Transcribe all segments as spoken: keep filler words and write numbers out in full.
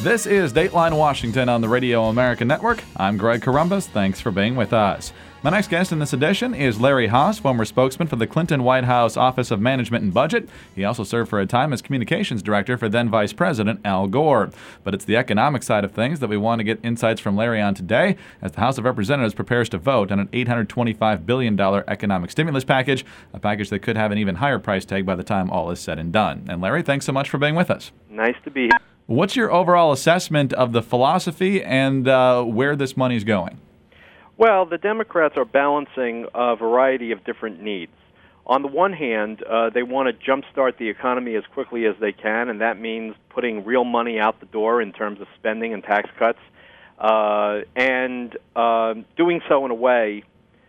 This is Dateline Washington on the Radio America Network. I'm Greg Corombos. Thanks for being with us. My next guest in this edition is Larry Haas, former spokesman for the Clinton White House Office of Management and Budget. He also served for a time as communications director for then Vice President Al Gore. But it's the economic side of things that we want to get insights from Larry on today as the House of Representatives prepares to vote on an eight hundred twenty-five billion dollars economic stimulus package, a package that could have an even higher price tag by the time all is said and done. And Larry, thanks so much for being with us. Nice to be here. What's your overall assessment of the philosophy and uh, where this money's going? Well, the Democrats are balancing a variety of different needs. On the one hand, uh, they want to jumpstart the economy as quickly as they can, and that means putting real money out the door in terms of spending and tax cuts, uh, and uh, doing so in a way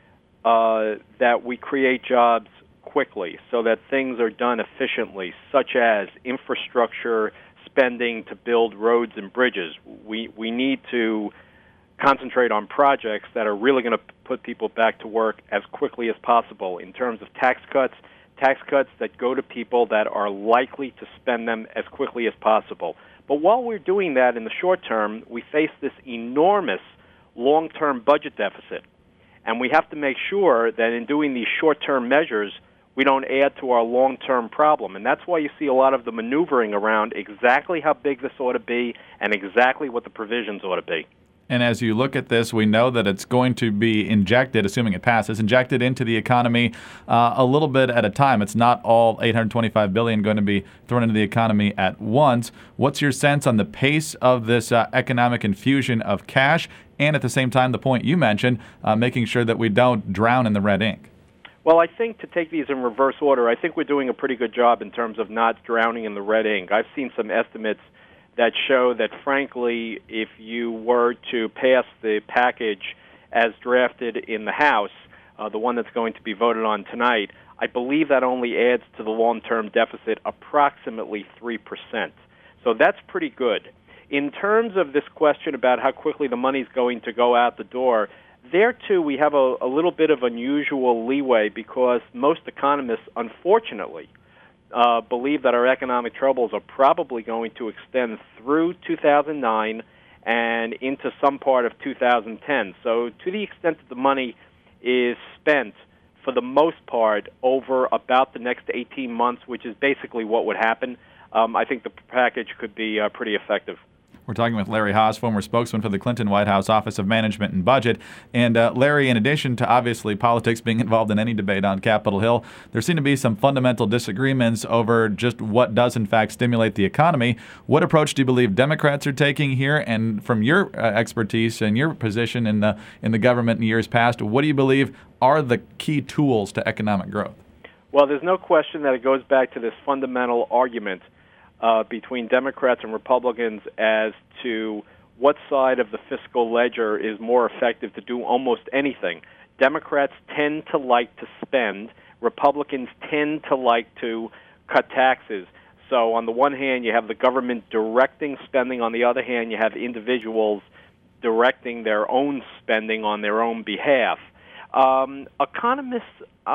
uh, that we create jobs quickly so that things are done efficiently, such as infrastructure spending to build roads and bridges. We, we need to concentrate on projects that are really going to put people back to work as quickly as possible. In terms of tax cuts, tax cuts that go to people that are likely to spend them as quickly as possible. But while we're doing that in the short term, we face this enormous long-term budget deficit. And we have to make sure that in doing these short-term measures, we don't add to our long-term problem. And that's why you see a lot of the maneuvering around exactly how big this ought to be and exactly what the provisions ought to be. And as you look at this, we know that it's going to be injected, assuming it passes, injected into the economy uh, a little bit at a time. It's not all eight hundred twenty-five billion dollars going to be thrown into the economy at once. What's your sense on the pace of this uh, economic infusion of cash, and at the same time, the point you mentioned, uh, making sure that we don't drown in the red ink? Well, I think to take these in reverse order, I think we're doing a pretty good job in terms of not drowning in the red ink. I've seen some estimates that show that, frankly, if you were to pass the package as drafted in the House, uh, the one that's going to be voted on tonight, I believe that only adds to the long-term deficit approximately three percent. So that's pretty good. In terms of this question about how quickly the money's going to go out the door, there, too, we have a, a little bit of unusual leeway because most economists, unfortunately, Uh, believe that our economic troubles are probably going to extend through two thousand nine and into some part of two thousand ten. So to the extent that the money is spent for the most part over about the next eighteen months, which is basically what would happen, um, I think the package could be uh, pretty effective. We're talking with Larry Haas, former spokesman for the Clinton White House Office of Management and Budget. And uh, Larry, in addition to obviously politics being involved in any debate on Capitol Hill, there seem to be some fundamental disagreements over just what does in fact stimulate the economy. What approach do you believe Democrats are taking here? And from your uh, expertise and your position in the in the government in years past, what do you believe are the key tools to economic growth? Well, there's no question that it goes back to this fundamental argument Uh, between Democrats and Republicans as to what side of the fiscal ledger is more effective to do almost anything. Democrats tend to like to spend. Republicans tend to like to cut taxes. So on the one hand, you have the government directing spending. On the other hand, you have individuals directing their own spending on their own behalf. Um, economists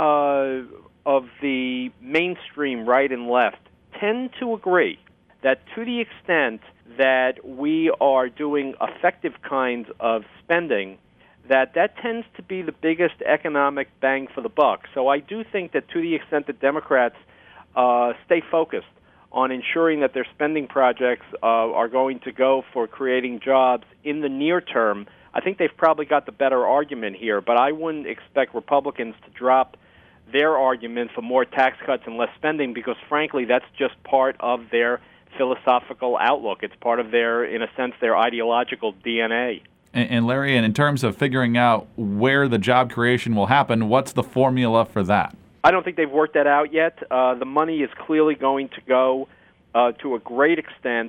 uh, of the mainstream right and left tend to agree that to the extent that we are doing effective kinds of spending, that that tends to be the biggest economic bang for the buck. So I do think that to the extent that Democrats uh, stay focused on ensuring that their spending projects uh, are going to go for creating jobs in the near term, I think they've probably got the better argument here. But I wouldn't expect Republicans to drop their argument for more tax cuts and less spending because, frankly, that's just part of their philosophical outlook. It's part of their, in a sense, their ideological D N A. And, and Larry, and in terms of figuring out where the job creation will happen, what's the formula for that? I don't think they've worked that out yet. Uh, the money is clearly going to go uh, to a great extent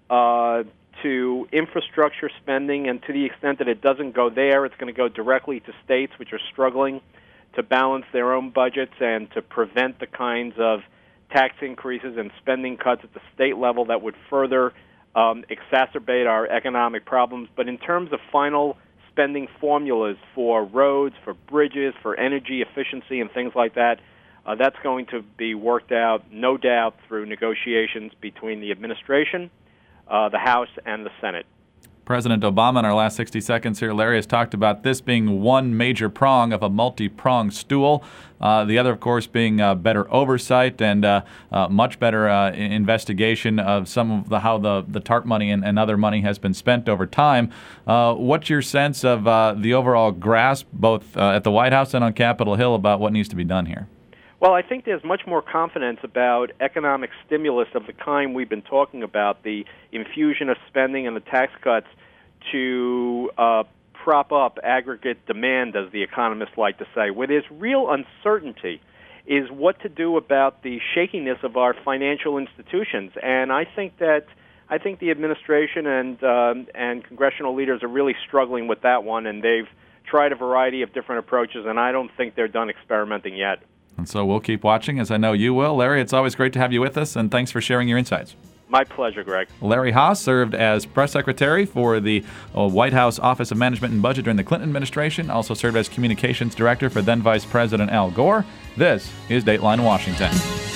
uh, to infrastructure spending, and to the extent that it doesn't go there, it's going to go directly to states which are struggling to balance their own budgets and to prevent the kinds of tax increases and spending cuts at the state level that would further um, exacerbate our economic problems. But in terms of final spending formulas for roads, for bridges, for energy efficiency and things like that, uh, that's going to be worked out, no doubt, through negotiations between the administration uh, the House and the Senate. President Obama, in our last sixty seconds here, Larry, has talked about this being one major prong of a multi-pronged stool. Uh, the other, of course, being uh, better oversight and uh, uh, much better uh, investigation of some of the how the, the TARP money and, and other money has been spent over time. Uh, what's your sense of uh, the overall grasp, both uh, at the White House and on Capitol Hill, about what needs to be done here? Well, I think there's much more confidence about economic stimulus of the kind we've been talking about, the infusion of spending and the tax cuts to uh, prop up aggregate demand, as the economists like to say. Where there's real uncertainty is what to do about the shakiness of our financial institutions. And I think that I think the administration and um, and congressional leaders are really struggling with that one, and they've tried a variety of different approaches, and I don't think they're done experimenting yet. And so we'll keep watching, as I know you will. Larry, it's always great to have you with us, and thanks for sharing your insights. My pleasure, Greg. Larry Haas served as press secretary for the uh, White House Office of Management and Budget during the Clinton administration, also served as communications director for then Vice President Al Gore. This is Dateline Washington.